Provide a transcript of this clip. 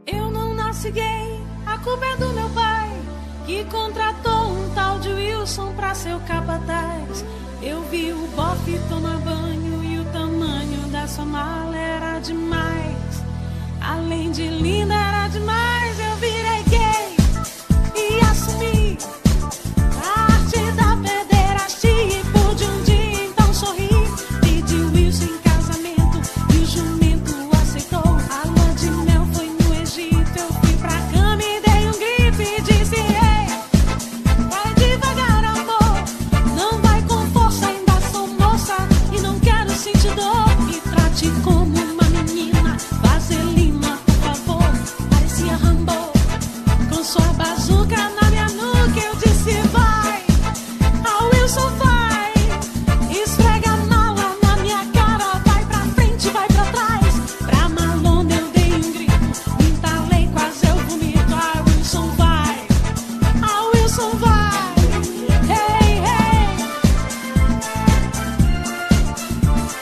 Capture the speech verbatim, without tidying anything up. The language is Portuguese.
Eu não nasci gay, a culpa é do meu pai, que contratou um tal de Wilson pra ser o capataz. Eu vi o bofe tomar banho e o tamanho da sua mala era demais. Além de linda,